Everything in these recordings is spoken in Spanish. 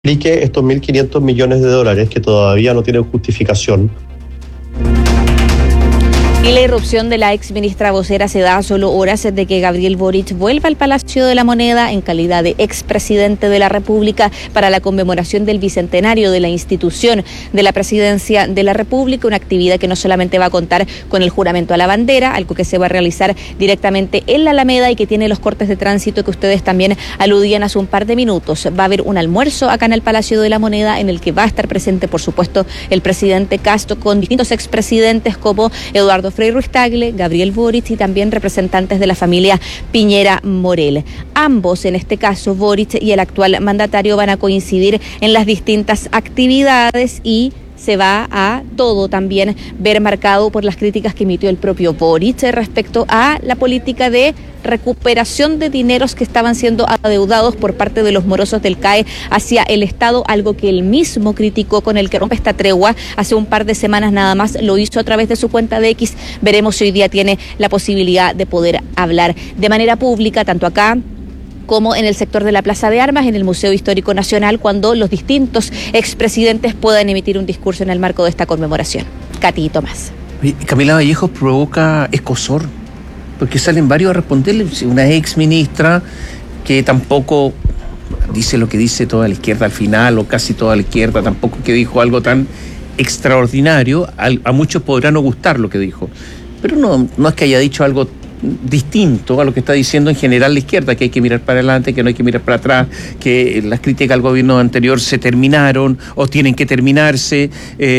Explique estos 1.500 millones de dólares que todavía no tienen justificación. Y la irrupción de la ex ministra vocera se da a solo horas de que Gabriel Boric vuelva al Palacio de la Moneda en calidad de expresidente de la República para la conmemoración del bicentenario de la institución de la presidencia de la República, una actividad que no solamente va a contar con el juramento a la bandera, algo que se va a realizar directamente en la Alameda y que tiene los cortes de tránsito que ustedes también aludían hace un par de minutos. Va a haber un almuerzo acá en el Palacio de la Moneda en el que va a estar presente, por supuesto, el presidente Castro con distintos expresidentes como Eduardo Frei Ruiz-Tagle, Gabriel Boric y también representantes de la familia Piñera Morel. Ambos, en este caso Boric y el actual mandatario, van a coincidir en las distintas actividades y se va a todo también ver marcado por las críticas que emitió el propio Boric respecto a la política de recuperación de dineros que estaban siendo adeudados por parte de los morosos del CAE hacia el Estado, algo que él mismo criticó, con el que rompe esta tregua hace un par de semanas nada más, lo hizo a través de su cuenta de X. Veremos si hoy día tiene la posibilidad de poder hablar de manera pública, tanto acá como en el sector de la Plaza de Armas, en el Museo Histórico Nacional, cuando los distintos expresidentes puedan emitir un discurso en el marco de esta conmemoración. Katy y Tomás. Camila Vallejo provoca escozor, porque salen varios a responderle. Una ex ministra que tampoco dice lo que dice toda la izquierda al final, o casi toda la izquierda, tampoco que dijo algo tan extraordinario. A muchos podrá no gustar lo que dijo, pero no es que haya dicho algo distinto a lo que está diciendo en general la izquierda, que hay que mirar para adelante, que no hay que mirar para atrás, que las críticas al gobierno anterior se terminaron o tienen que terminarse.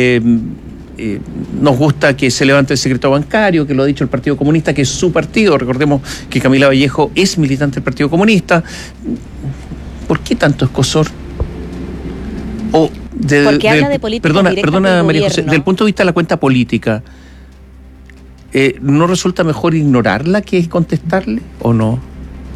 Nos gusta que se levante el secreto bancario, que lo ha dicho el Partido Comunista, que es su partido. Recordemos que Camila Vallejo es militante del Partido Comunista. ¿Por qué tanto escozor? Porque habla de política. Perdona María José, desde el punto de vista de la cuenta política, ¿no resulta mejor ignorarla que contestarle o no?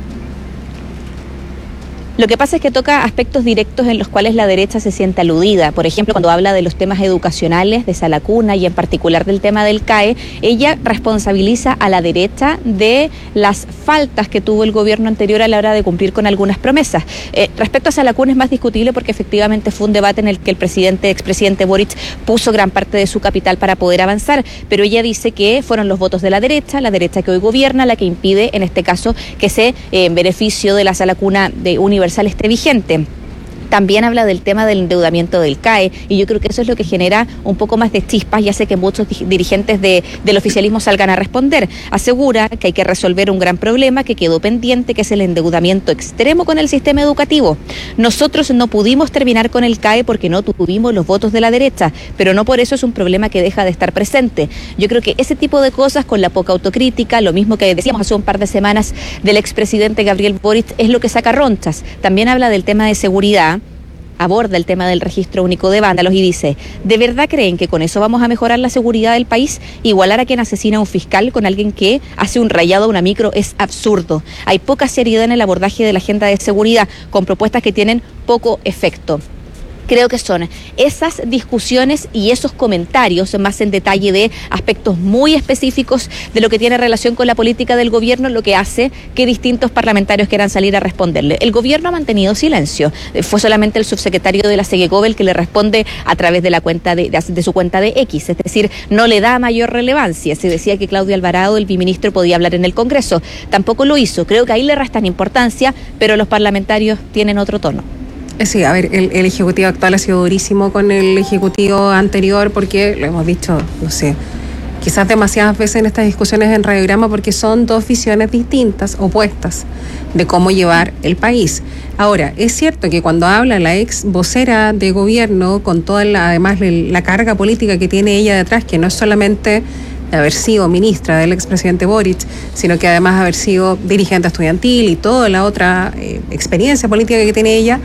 Lo que pasa es que toca aspectos directos en los cuales la derecha se siente aludida. Por ejemplo, cuando habla de los temas educacionales de Sala Cuna y en particular del tema del CAE, ella responsabiliza a la derecha de las faltas que tuvo el gobierno anterior a la hora de cumplir con algunas promesas. Respecto a Sala Cuna es más discutible porque efectivamente fue un debate en el que el expresidente Boric puso gran parte de su capital para poder avanzar, pero ella dice que fueron los votos de la derecha que hoy gobierna, la que impide en este caso que ese beneficio de la Sala Cuna de universal esté vigente. También habla del tema del endeudamiento del CAE y yo creo que eso es lo que genera un poco más de chispas y hace que muchos dirigentes del oficialismo salgan a responder. Asegura que hay que resolver un gran problema que quedó pendiente, que es el endeudamiento extremo con el sistema educativo. Nosotros no pudimos terminar con el CAE porque no tuvimos los votos de la derecha, pero no por eso es un problema que deja de estar presente. Yo creo que ese tipo de cosas, con la poca autocrítica, lo mismo que decíamos hace un par de semanas del expresidente Gabriel Boric, es lo que saca ronchas. También habla del tema de seguridad, aborda el tema del registro único de vándalos y dice: ¿de verdad creen que con eso vamos a mejorar la seguridad del país? Igualar a quien asesina a un fiscal con alguien que hace un rayado a una micro es absurdo. Hay poca seriedad en el abordaje de la agenda de seguridad, con propuestas que tienen poco efecto. Creo que son esas discusiones y esos comentarios más en detalle de aspectos muy específicos de lo que tiene relación con la política del gobierno lo que hace que distintos parlamentarios quieran salir a responderle. El gobierno ha mantenido silencio. Fue solamente el subsecretario de la Segegov el que le responde a través de la cuenta de su cuenta de X, es decir, no le da mayor relevancia. Se decía que Claudio Alvarado, el biministro, podía hablar en el Congreso. Tampoco lo hizo. Creo que ahí le restan importancia, pero los parlamentarios tienen otro tono. Sí, a ver, el Ejecutivo actual ha sido durísimo con el Ejecutivo anterior porque, lo hemos dicho, no sé, quizás demasiadas veces en estas discusiones en Radiograma, porque son dos visiones distintas, opuestas, de cómo llevar el país. Ahora, es cierto que cuando habla la ex vocera de gobierno, con toda además la carga política que tiene ella detrás, que no es solamente de haber sido ministra del expresidente Boric, sino que además haber sido dirigente estudiantil y toda la otra experiencia política que tiene ella,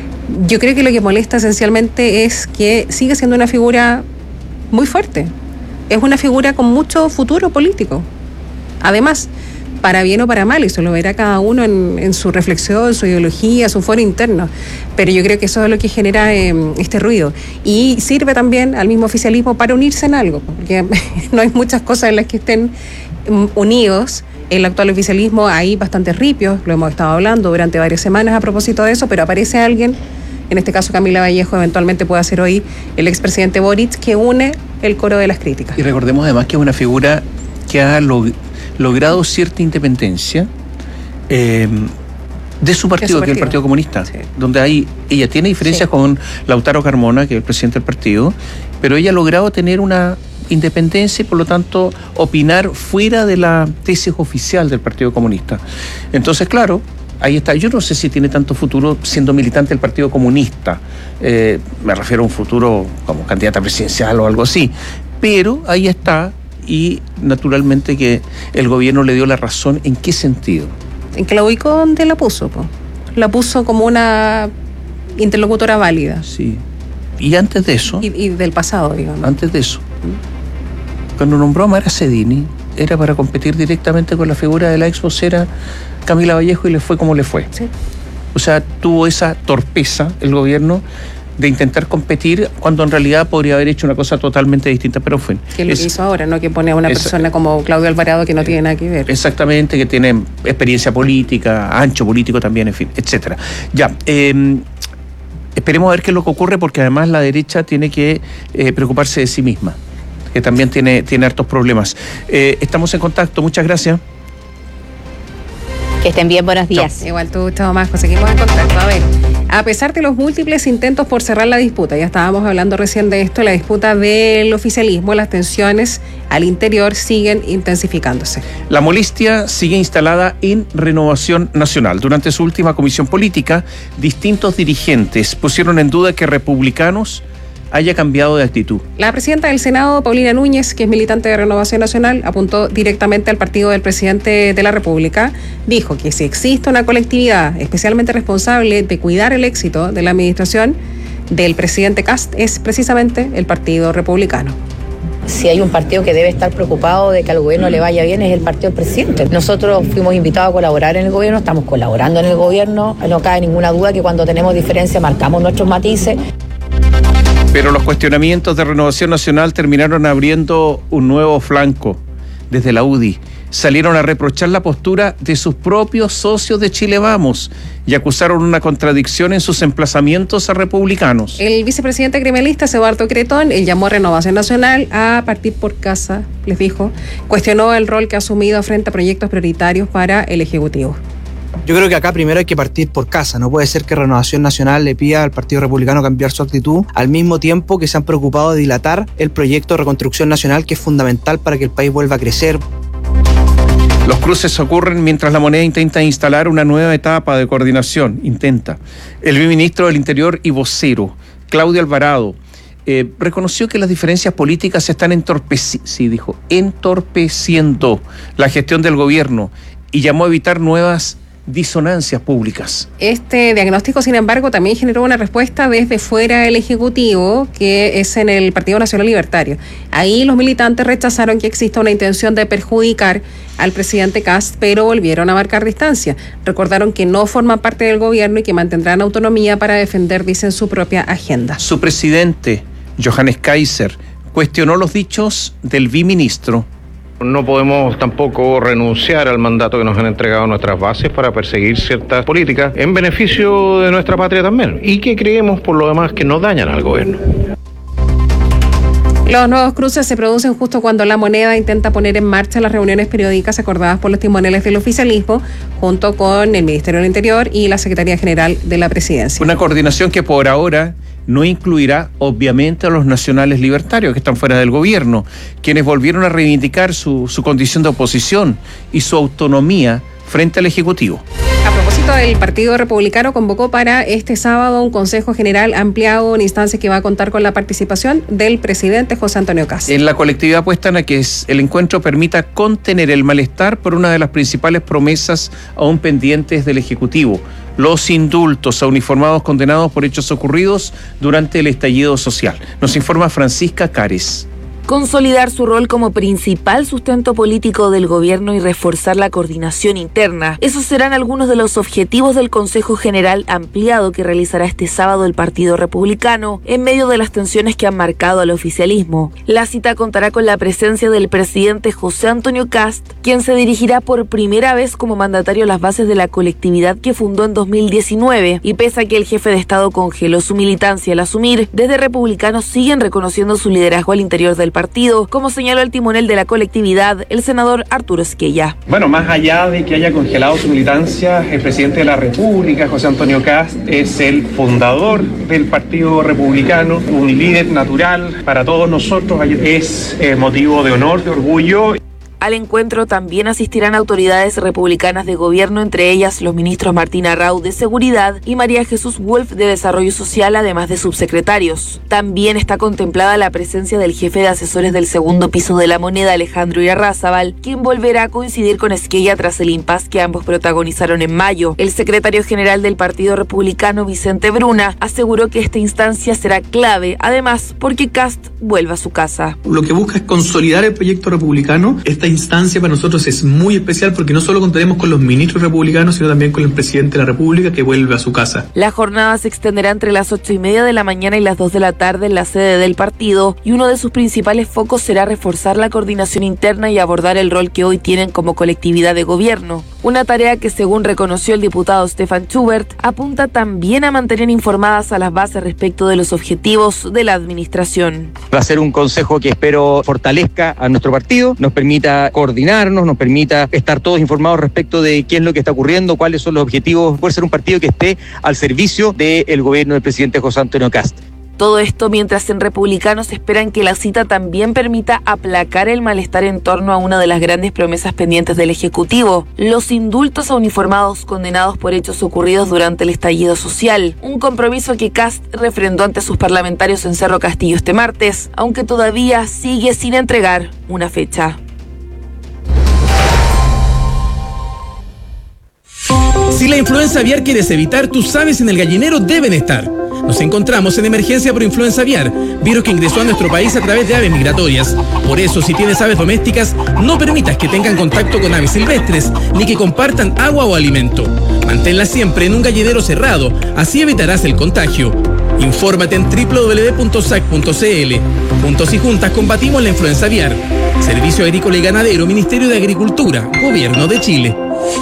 yo creo que lo que molesta esencialmente es que sigue siendo una figura muy fuerte. Es una figura con mucho futuro político. Además, para bien o para mal, eso lo verá cada uno en su reflexión, su ideología, su foro interno. Pero yo creo que eso es lo que genera este ruido. Y sirve también al mismo oficialismo para unirse en algo, porque no hay muchas cosas en las que estén unidos. El actual oficialismo, hay bastantes ripios, lo hemos estado hablando durante varias semanas a propósito de eso, pero aparece alguien en este caso Camila Vallejo, eventualmente pueda ser hoy el expresidente Boric, que une el coro de las críticas. Y recordemos además que es una figura que ha logrado cierta independencia de su partido, que es el Partido Comunista, sí, donde ella tiene diferencias, sí, con Lautaro Carmona, que es el presidente del partido, pero ella ha logrado tener una independencia y por lo tanto opinar fuera de la tesis oficial del Partido Comunista. Entonces, claro, ahí está. Yo no sé si tiene tanto futuro siendo militante del Partido Comunista, me refiero a un futuro como candidata presidencial o algo así, pero ahí está, y naturalmente que el gobierno le dio la razón. ¿En qué sentido? En que la ubicó donde la puso, la puso como una interlocutora válida. Sí. Y antes de eso... Y del pasado, digamos. Antes de eso, cuando nombró a Mara Cedini, era para competir directamente con la figura de la ex vocera Camila Vallejo, y le fue como le fue. Sí. O sea, tuvo esa torpeza el gobierno de intentar competir cuando en realidad podría haber hecho una cosa totalmente distinta, pero fue. Que es lo que hizo ahora, ¿no? Que pone a una persona como Claudio Alvarado que no tiene nada que ver. Exactamente, que tiene experiencia política, ancho político también, en fin, etcétera. Ya, esperemos a ver qué es lo que ocurre, porque además la derecha tiene que preocuparse de sí misma, que también tiene hartos problemas. Estamos en contacto, muchas gracias. Que estén bien, buenos días. Chau. Igual tú, Gustavo Masco, seguimos en contacto. A ver, a pesar de los múltiples intentos por cerrar la disputa, ya estábamos hablando recién de esto, la disputa del oficialismo, las tensiones al interior siguen intensificándose. La molestia sigue instalada en Renovación Nacional. Durante su última comisión política, distintos dirigentes pusieron en duda que Republicanos haya cambiado de actitud. La presidenta del Senado, Paulina Núñez, que es militante de Renovación Nacional, apuntó directamente al partido del presidente de la República. Dijo que si existe una colectividad especialmente responsable de cuidar el éxito de la administración del presidente Kast, es precisamente el Partido Republicano. Si hay un partido que debe estar preocupado de que al gobierno le vaya bien, es el partido del presidente. Nosotros fuimos invitados a colaborar en el gobierno, estamos colaborando en el gobierno. No cabe ninguna duda que cuando tenemos diferencias marcamos nuestros matices. Pero los cuestionamientos de Renovación Nacional terminaron abriendo un nuevo flanco. Desde la UDI salieron a reprochar la postura de sus propios socios de Chile Vamos y acusaron una contradicción en sus emplazamientos a republicanos. El vicepresidente criminalista Eduardo Cretón, él llamó a Renovación Nacional a partir por casa, les dijo, cuestionó el rol que ha asumido frente a proyectos prioritarios para el Ejecutivo. Yo creo que acá primero hay que partir por casa. No puede ser que Renovación Nacional le pida al Partido Republicano cambiar su actitud al mismo tiempo que se han preocupado de dilatar el proyecto de reconstrucción nacional, que es fundamental para que el país vuelva a crecer. Los cruces ocurren mientras la moneda intenta instalar una nueva etapa de coordinación. El ministro del Interior y vocero, Claudio Alvarado, reconoció que las diferencias políticas se están entorpeciendo la gestión del gobierno y llamó a evitar nuevas disonancias públicas. Este diagnóstico, sin embargo, también generó una respuesta desde fuera del Ejecutivo, que es en el Partido Nacional Libertario. Ahí los militantes rechazaron que exista una intención de perjudicar al presidente Kast, pero volvieron a marcar distancia. Recordaron que no forman parte del gobierno y que mantendrán autonomía para defender, dicen, su propia agenda. Su presidente, Johannes Kaiser, cuestionó los dichos del viceministro. No podemos tampoco renunciar al mandato que nos han entregado nuestras bases para perseguir ciertas políticas en beneficio de nuestra patria también, y que creemos por lo demás que no dañan al gobierno. Los nuevos cruces se producen justo cuando la moneda intenta poner en marcha las reuniones periódicas acordadas por los timoniales del oficialismo, junto con el Ministerio del Interior y la Secretaría General de la Presidencia. Una coordinación que por ahora no incluirá, obviamente, a los nacionales libertarios que están fuera del gobierno, quienes volvieron a reivindicar su condición de oposición y su autonomía frente al Ejecutivo. A propósito, el Partido Republicano convocó para este sábado un Consejo General ampliado, una instancia que va a contar con la participación del presidente José Antonio Kast. En la colectividad apuestan a que el encuentro permita contener el malestar por una de las principales promesas aún pendientes del Ejecutivo: los indultos a uniformados condenados por hechos ocurridos durante el estallido social. Nos informa Francisca Cares. consolidar su rol como principal sustento político del gobierno y reforzar la coordinación interna. Esos serán algunos de los objetivos del Consejo General ampliado que realizará este sábado el Partido Republicano en medio de las tensiones que han marcado al oficialismo. La cita contará con la presencia del presidente José Antonio Kast, quien se dirigirá por primera vez como mandatario a las bases de la colectividad que fundó en 2019, y pese a que el jefe de Estado congeló su militancia al asumir, desde Republicanos siguen reconociendo su liderazgo al interior del partido, como señaló el timonel de la colectividad, el senador Arturo Esquella. Bueno, más allá de que haya congelado su militancia, el presidente de la República, José Antonio Kast, es el fundador del Partido Republicano, un líder natural para todos nosotros, es motivo de honor, de orgullo. Al encuentro también asistirán autoridades republicanas de gobierno, entre ellas los ministros Martín Arrau de Seguridad y María Jesús Wolf de Desarrollo Social, además de subsecretarios. También está contemplada la presencia del jefe de asesores del segundo piso de la Moneda, Alejandro Irarrázaval, quien volverá a coincidir con Esquella tras el impasse que ambos protagonizaron en mayo. El secretario general del Partido Republicano, Vicente Bruna, aseguró que esta instancia será clave, además porque Kast vuelve a su casa. Lo que busca es consolidar el proyecto republicano. Esta instancia para nosotros es muy especial porque no solo contaremos con los ministros republicanos, sino también con el presidente de la República, que vuelve a su casa. La jornada se extenderá entre las 8:30 de la mañana y las 2 de la tarde en la sede del partido, y uno de sus principales focos será reforzar la coordinación interna y abordar el rol que hoy tienen como colectividad de gobierno. Una tarea que, según reconoció el diputado Stefan Schubert, apunta también a mantener informadas a las bases respecto de los objetivos de la administración. Va a ser un consejo que espero fortalezca a nuestro partido, nos permita coordinarnos, nos permita estar todos informados respecto de qué es lo que está ocurriendo, cuáles son los objetivos, puede ser un partido que esté al servicio del gobierno del presidente José Antonio Kast. Todo esto mientras en Republicanos esperan que la cita también permita aplacar el malestar en torno a una de las grandes promesas pendientes del Ejecutivo: los indultos a uniformados condenados por hechos ocurridos durante el estallido social. Un compromiso que Kast refrendó ante sus parlamentarios en Cerro Castillo este martes, aunque todavía sigue sin entregar una fecha. Si la influenza aviar quieres evitar, tus aves en el gallinero deben estar. Nos encontramos en emergencia por influenza aviar, virus que ingresó a nuestro país a través de aves migratorias. Por eso, si tienes aves domésticas, no permitas que tengan contacto con aves silvestres, ni que compartan agua o alimento. Manténlas siempre en un gallinero cerrado, así evitarás el contagio. Infórmate en www.sac.cl. Juntos y juntas combatimos la influenza aviar. Servicio Agrícola y Ganadero, Ministerio de Agricultura, Gobierno de Chile.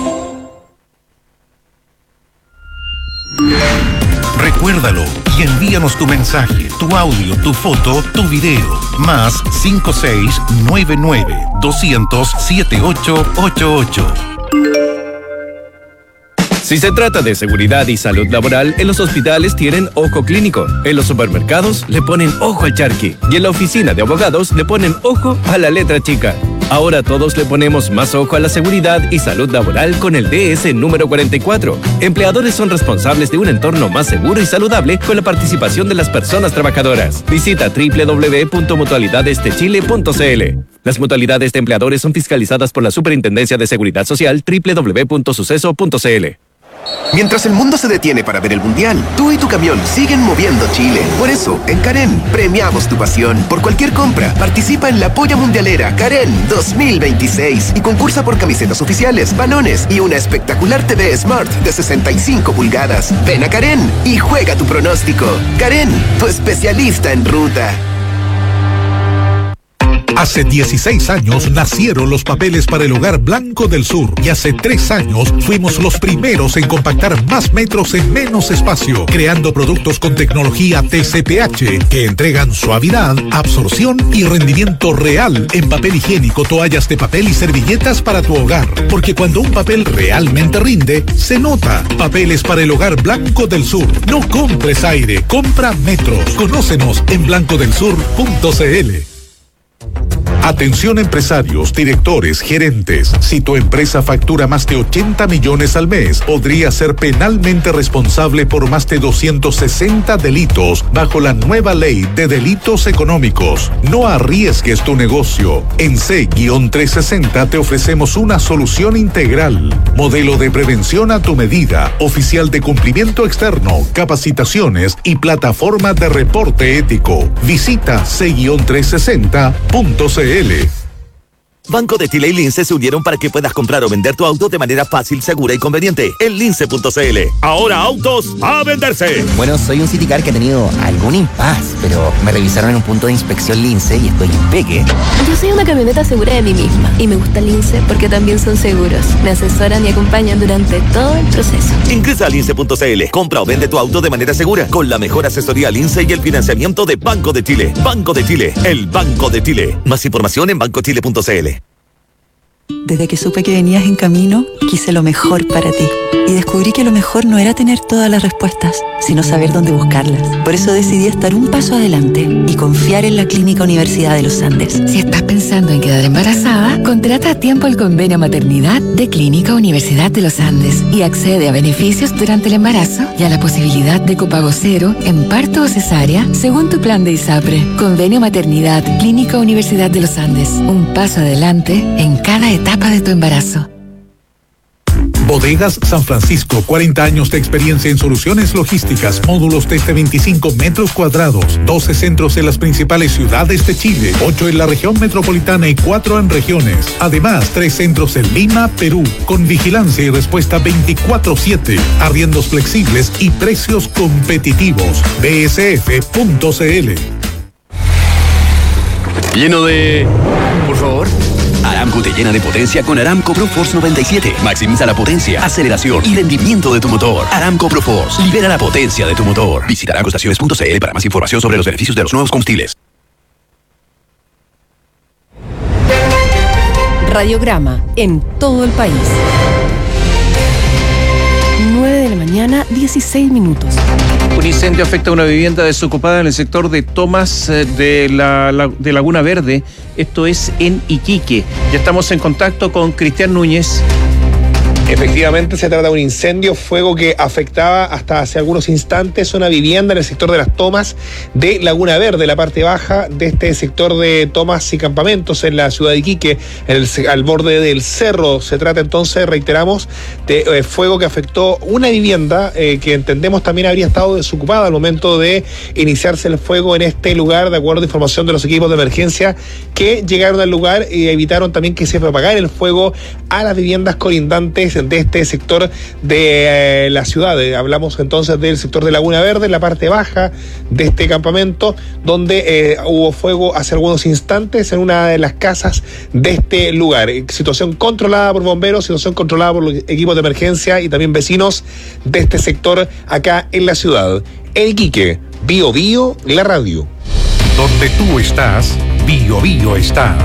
Recuérdalo y envíanos tu mensaje, tu audio, tu foto, tu video. Más 5699-200-7888. Si se trata de seguridad y salud laboral, en los hospitales tienen ojo clínico, en los supermercados le ponen ojo al charqui y en la oficina de abogados le ponen ojo a la letra chica. Ahora todos le ponemos más ojo a la seguridad y salud laboral con el DS número 44. Empleadores son responsables de un entorno más seguro y saludable con la participación de las personas trabajadoras. Visita www.mutualidadesdechile.cl. Las mutualidades de empleadores son fiscalizadas por la Superintendencia de Seguridad Social, www.suceso.cl. Mientras el mundo se detiene para ver el Mundial, tú y tu camión siguen moviendo Chile. Por eso, en Karen, premiamos tu pasión. Por cualquier compra, participa en la Polla Mundialera Karen 2026 y concursa por camisetas oficiales, balones y una espectacular TV Smart de 65 pulgadas. Ven a Karen y juega tu pronóstico. Karen, tu especialista en ruta. Hace 16 años nacieron los papeles para el Hogar Blanco del Sur y hace 3 años fuimos los primeros en compactar más metros en menos espacio, creando productos con tecnología TCPH que entregan suavidad, absorción y rendimiento real en papel higiénico, toallas de papel y servilletas para tu hogar. Porque cuando un papel realmente rinde, se nota. Papeles para el Hogar Blanco del Sur. No compres aire, compra metros. Conócenos en blancodelsur.cl. Atención empresarios, directores, gerentes. Si tu empresa factura más de 80 millones al mes, podría ser penalmente responsable por más de 260 delitos bajo la nueva ley de delitos económicos. No arriesgues tu negocio. En C-360 te ofrecemos una solución integral. Modelo de prevención a tu medida, oficial de cumplimiento externo, capacitaciones y plataforma de reporte ético. Visita C-360.cl. Banco de Chile y Lince se unieron para que puedas comprar o vender tu auto de manera fácil, segura y conveniente en lince.cl. Ahora autos a venderse. Bueno, soy un Citicar que ha tenido algún impasse, pero me revisaron en un punto de inspección Lince y estoy impeque. Yo soy una camioneta segura de mí misma y me gusta Lince porque también son seguros. Me asesoran y acompañan durante todo el proceso. Ingresa a lince.cl. Compra o vende tu auto de manera segura con la mejor asesoría Lince y el financiamiento de Banco de Chile. Banco de Chile, el Banco de Chile. Más información en bancochile.cl. Desde que supe que venías en camino, quise lo mejor para ti. Y descubrí que lo mejor no era tener todas las respuestas, sino saber dónde buscarlas. Por eso decidí estar un paso adelante y confiar en la Clínica Universidad de los Andes. Si estás pensando en quedar embarazada, contrata a tiempo el convenio maternidad de Clínica Universidad de los Andes y accede a beneficios durante el embarazo y a la posibilidad de copago cero en parto o cesárea según tu plan de ISAPRE. Convenio maternidad Clínica Universidad de los Andes. Un paso adelante en cada etapa de tu embarazo. Bodegas San Francisco, 40 años de experiencia en soluciones logísticas, módulos desde 25 metros cuadrados, 12 centros en las principales ciudades de Chile, 8 en la región metropolitana y 4 en regiones. Además, 3 centros en Lima, Perú, con vigilancia y respuesta 24/7, arriendos flexibles y precios competitivos. bsf.cl. Lleno de... Por favor. Aramco te llena de potencia con Aramco ProForce 97. Maximiza la potencia, aceleración y rendimiento de tu motor. Aramco ProForce. Libera la potencia de tu motor. Visita aramcoestaciones.cl para más información sobre los beneficios de los nuevos combustibles. Radiograma en todo el país. 9 de la mañana, 16 minutos. Un incendio afecta a una vivienda desocupada en el sector de Tomás de Laguna Verde. Esto es en Iquique. Ya estamos en contacto con Cristian Núñez. Efectivamente, se trata de un incendio, fuego que afectaba hasta hace algunos instantes una vivienda en el sector de las Tomas de Laguna Verde, la parte baja de este sector de tomas y campamentos en la ciudad de Iquique, al borde del cerro. Se trata entonces, reiteramos, de fuego que afectó una vivienda que entendemos también habría estado desocupada al momento de iniciarse el fuego en este lugar, de acuerdo a información de los equipos de emergencia que llegaron al lugar y evitaron también que se propagara el fuego a las viviendas colindantes de este sector de la ciudad. Hablamos entonces del sector de Laguna Verde, la parte baja de este campamento, donde hubo fuego hace algunos instantes en una de las casas de este lugar. Situación controlada por bomberos, situación controlada por los equipos de emergencia y también vecinos de este sector acá en la ciudad. En Iquique, Bio Bio, la radio. Donde tú estás, Bio Bio está.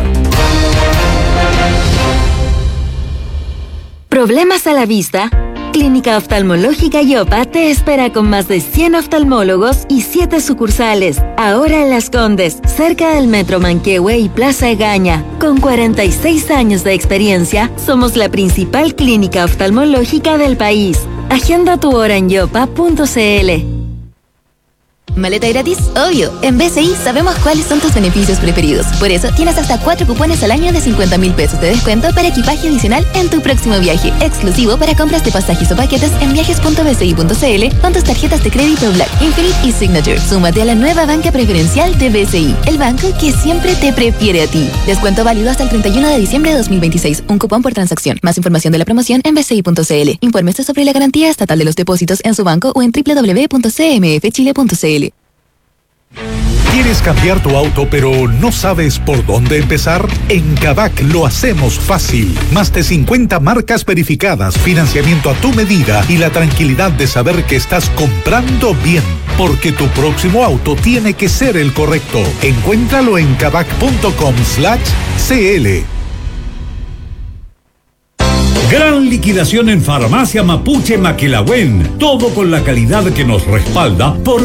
¿Problemas a la vista? Clínica Oftalmológica Yopa te espera con más de 100 oftalmólogos y 7 sucursales. Ahora en Las Condes, cerca del Metro Manquehue y Plaza Egaña. Con 46 años de experiencia, somos la principal clínica oftalmológica del país. Agenda tu hora en yopa.cl. ¿Maleta gratis? Obvio. En BCI sabemos cuáles son tus beneficios preferidos. Por eso tienes hasta 4 cupones al año de 50.000 pesos de descuento para equipaje adicional en tu próximo viaje. Exclusivo para compras de pasajes o paquetes en viajes.bci.cl con tus tarjetas de crédito Black, Infinite y Signature. Súmate a la nueva banca preferencial de BCI, el banco que siempre te prefiere a ti. Descuento válido hasta el 31 de diciembre de 2026. Un cupón por transacción. Más información de la promoción en bci.cl. Infórmese sobre la garantía estatal de los depósitos en su banco o en www.cmfchile.cl. ¿Quieres cambiar tu auto pero no sabes por dónde empezar? En Kavak lo hacemos fácil. Más de 50 marcas verificadas, financiamiento a tu medida y la tranquilidad de saber que estás comprando bien. Porque tu próximo auto tiene que ser el correcto. Encuéntralo en kavak.com/cl. Gran liquidación en Farmacia Mapuche Maquilahuén. Todo con la calidad que nos respalda por